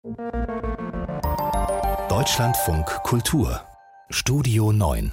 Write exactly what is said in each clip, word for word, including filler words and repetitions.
Deutschlandfunk Kultur Studio neun.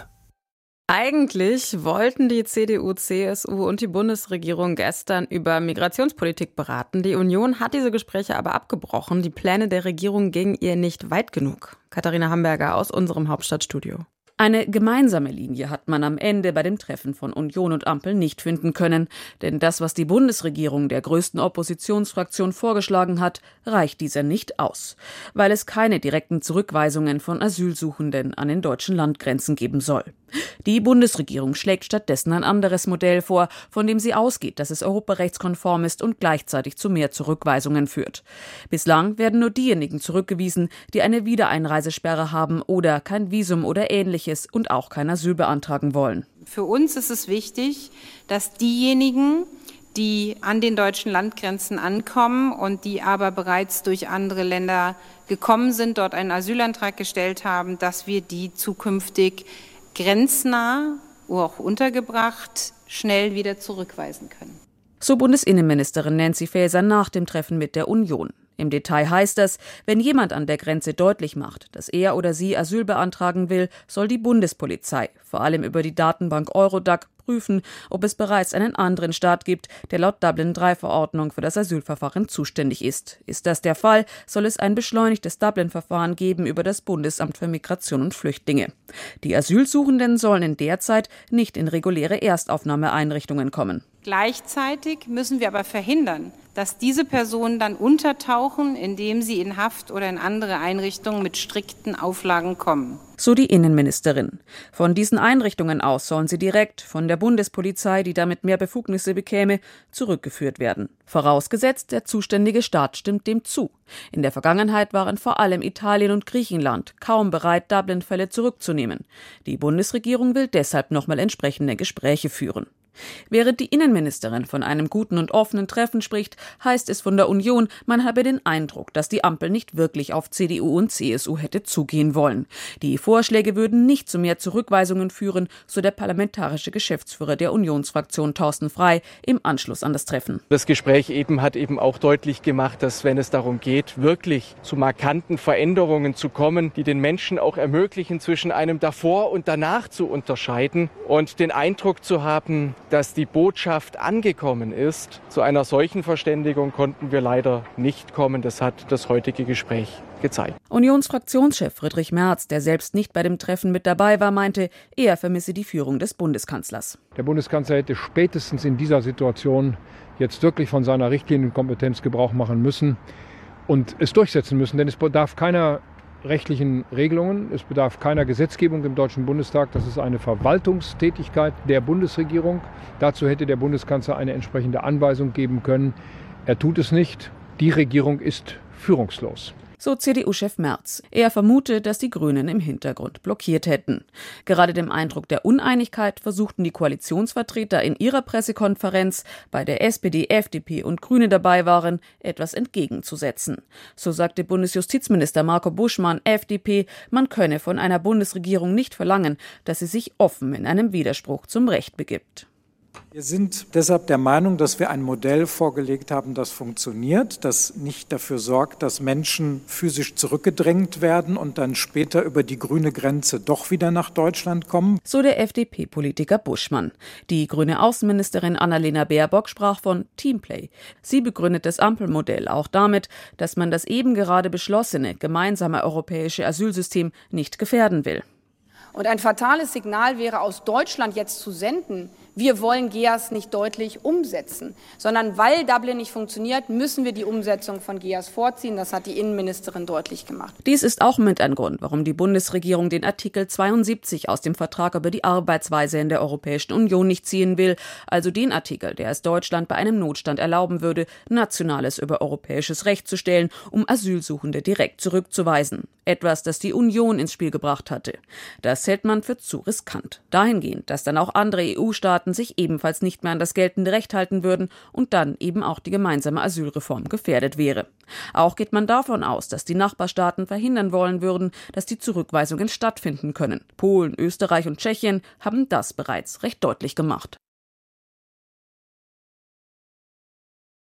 Eigentlich wollten die C D U, C S U und die Bundesregierung gestern über Migrationspolitik beraten. Die Union hat diese Gespräche aber abgebrochen. Die Pläne der Regierung gingen ihr nicht weit genug. Katharina Hamburger aus unserem Hauptstadtstudio. Eine gemeinsame Linie hat man am Ende bei dem Treffen von Union und Ampel nicht finden können. Denn das, was die Bundesregierung der größten Oppositionsfraktion vorgeschlagen hat, reicht dieser nicht aus. Weil es keine direkten Zurückweisungen von Asylsuchenden an den deutschen Landgrenzen geben soll. Die Bundesregierung schlägt stattdessen ein anderes Modell vor, von dem sie ausgeht, dass es europarechtskonform ist und gleichzeitig zu mehr Zurückweisungen führt. Bislang werden nur diejenigen zurückgewiesen, die eine Wiedereinreisesperre haben oder kein Visum oder Ähnliches und auch kein Asyl beantragen wollen. Für uns ist es wichtig, dass diejenigen, die an den deutschen Landgrenzen ankommen und die aber bereits durch andere Länder gekommen sind, dort einen Asylantrag gestellt haben, dass wir die zukünftig grenznah, auch untergebracht, schnell wieder zurückweisen können. So Bundesinnenministerin Nancy Faeser nach dem Treffen mit der Union. Im Detail heißt das, wenn jemand an der Grenze deutlich macht, dass er oder sie Asyl beantragen will, soll die Bundespolizei, vor allem über die Datenbank Eurodac, prüfen, ob es bereits einen anderen Staat gibt, der laut Dublin drei Verordnung für das Asylverfahren zuständig ist. Ist das der Fall, soll es ein beschleunigtes Dublin-Verfahren geben über das Bundesamt für Migration und Flüchtlinge. Die Asylsuchenden sollen in der Zeit nicht in reguläre Erstaufnahmeeinrichtungen kommen. Gleichzeitig müssen wir aber verhindern, dass diese Personen dann untertauchen, indem sie in Haft oder in andere Einrichtungen mit strikten Auflagen kommen. So die Innenministerin. Von diesen Einrichtungen aus sollen sie direkt von der Bundespolizei, die damit mehr Befugnisse bekäme, zurückgeführt werden. Vorausgesetzt, der zuständige Staat stimmt dem zu. In der Vergangenheit waren vor allem Italien und Griechenland kaum bereit, Dublin-Fälle zurückzunehmen. Die Bundesregierung will deshalb nochmal entsprechende Gespräche führen. Während die Innenministerin von einem guten und offenen Treffen spricht, heißt es von der Union, man habe den Eindruck, dass die Ampel nicht wirklich auf C D U und C S U hätte zugehen wollen. Die Vorschläge würden nicht zu mehr Zurückweisungen führen, so der parlamentarische Geschäftsführer der Unionsfraktion Thorsten Frey im Anschluss an das Treffen. Das Gespräch eben hat eben auch deutlich gemacht, dass wenn es darum geht, wirklich zu markanten Veränderungen zu kommen, die den Menschen auch ermöglichen, zwischen einem davor und danach zu unterscheiden und den Eindruck zu haben, dass die Botschaft angekommen ist. Zu einer solchen Verständigung konnten wir leider nicht kommen. Das hat das heutige Gespräch gezeigt. Unionsfraktionschef Friedrich Merz, der selbst nicht bei dem Treffen mit dabei war, meinte, er vermisse die Führung des Bundeskanzlers. Der Bundeskanzler hätte spätestens in dieser Situation jetzt wirklich von seiner Richtlinienkompetenz Gebrauch machen müssen und es durchsetzen müssen, denn es bedarf keiner rechtlichen Regelungen. Es bedarf keiner Gesetzgebung im Deutschen Bundestag. Das ist eine Verwaltungstätigkeit der Bundesregierung. Dazu hätte der Bundeskanzler eine entsprechende Anweisung geben können. Er tut es nicht. Die Regierung ist führungslos. So C D U-Chef Merz. Er vermute, dass die Grünen im Hintergrund blockiert hätten. Gerade dem Eindruck der Uneinigkeit versuchten die Koalitionsvertreter in ihrer Pressekonferenz, bei der S P D, F D P und Grüne dabei waren, etwas entgegenzusetzen. So sagte Bundesjustizminister Marco Buschmann, F D P, man könne von einer Bundesregierung nicht verlangen, dass sie sich offen in einem Widerspruch zum Recht begibt. Wir sind deshalb der Meinung, dass wir ein Modell vorgelegt haben, das funktioniert, das nicht dafür sorgt, dass Menschen physisch zurückgedrängt werden und dann später über die grüne Grenze doch wieder nach Deutschland kommen. So der F D P-Politiker Buschmann. Die grüne Außenministerin Annalena Baerbock sprach von Teamplay. Sie begründet das Ampelmodell auch damit, dass man das eben gerade beschlossene gemeinsame europäische Asylsystem nicht gefährden will. Und ein fatales Signal wäre aus Deutschland jetzt zu senden, wir wollen G E A S nicht deutlich umsetzen, sondern weil Dublin nicht funktioniert, müssen wir die Umsetzung von G E A S vorziehen. Das hat die Innenministerin deutlich gemacht. Dies ist auch mit ein Grund, warum die Bundesregierung den Artikel zweiundsiebzig aus dem Vertrag über die Arbeitsweise in der Europäischen Union nicht ziehen will, also den Artikel, der es Deutschland bei einem Notstand erlauben würde, nationales über europäisches Recht zu stellen, um Asylsuchende direkt zurückzuweisen. Etwas, das die Union ins Spiel gebracht hatte. Das hält man für zu riskant. Dahingehend, dass dann auch andere E U-Staaten sich ebenfalls nicht mehr an das geltende Recht halten würden und dann eben auch die gemeinsame Asylreform gefährdet wäre. Auch geht man davon aus, dass die Nachbarstaaten verhindern wollen würden, dass die Zurückweisungen stattfinden können. Polen, Österreich und Tschechien haben das bereits recht deutlich gemacht.